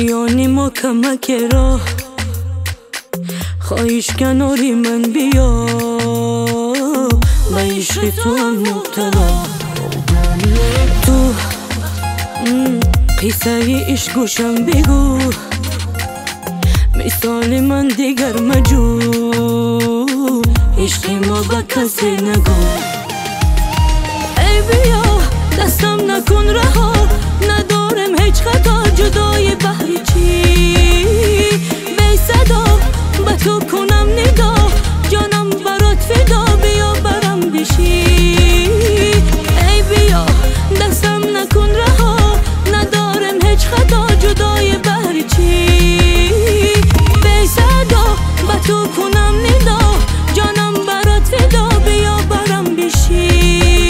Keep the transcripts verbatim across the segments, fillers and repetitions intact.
میانی ما کمک راه خواهیش کناری من بیا با عشق تو هم مبتلا تو قصه عشق گوشم بگو مثال من دیگر مجو عشق ما با کسی نگو ای بیا دستم نکن رها ندارم هیچ خطا جدای بحری چی بی صدا با تو کنم ندا جانم برات فدا بیا برم بشی ای بیا دستم نکن رها ندارم هیچ خطا جدای بحری چی بی صدا با تو کنم ندا جانم برات فدا بیا برم بشی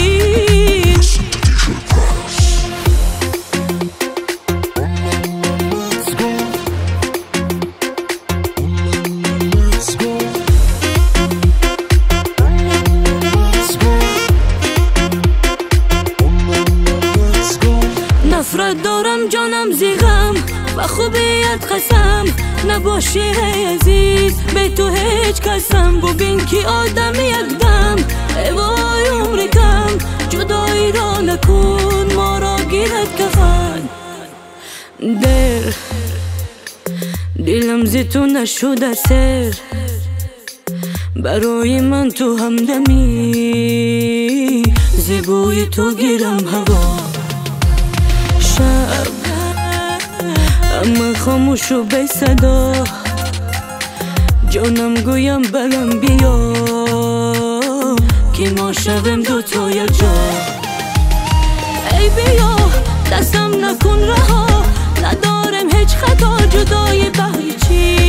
نفرت دارم جانم زیغم و خوبیت قسم نباشی ای عزیز به تو هیچ کسم ببین که آدم یک دم ای وای عمر کم جدایی را نکن ما را گیرد کفن در دلم زی تو نشده سر برای من تو همدمی زیبوی تو گیرم هوا شب اما خاموش و بی صدا جانم گویم برم بیا که ما شویم دو تا یک جا ای بیا دستم نکن رها ندارم هیچ خطا جدای بحری چی